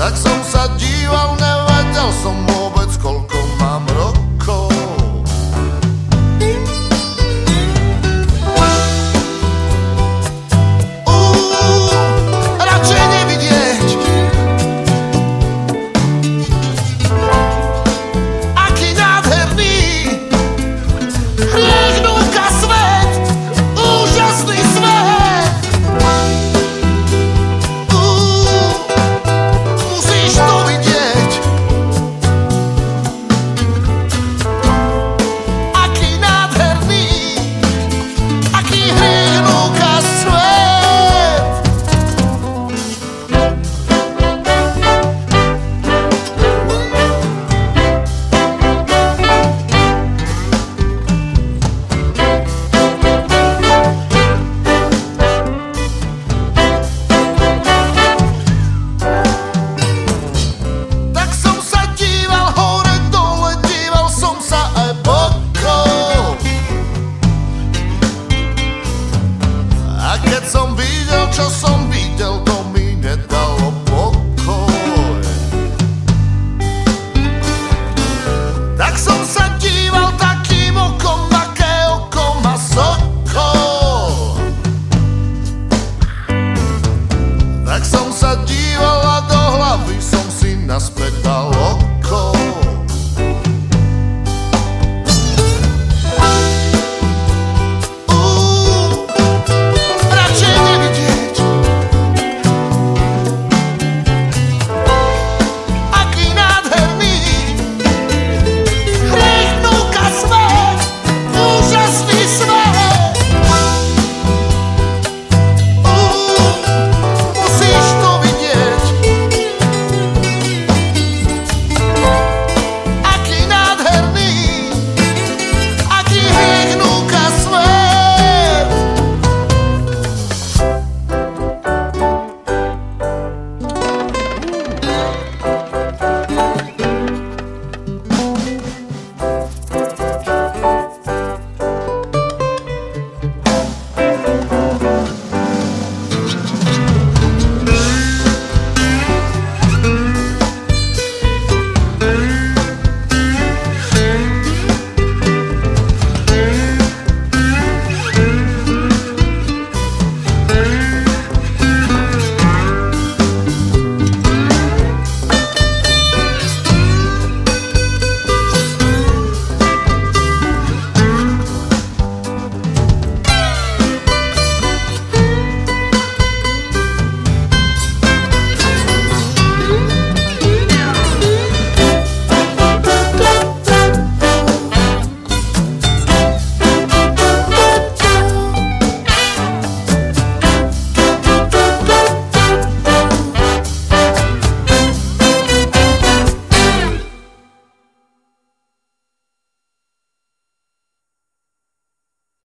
Tak som sa díval, nevedel som vôbec, koľko mám rokov. Radšej nevidieť, aký nádherný hriech núka svet, úžasný svet. Musíš to vidieť, aký nádherný, aký hriech núka svet. Tak som sa díval hore dole, díval som sa aj bokom. A keď som videl, čo som videl, to mi nedalo pokoj. Tak som sa díval takým okom, aké oko má sokol. Tak som sa díval a do hlavy som si naspäť dal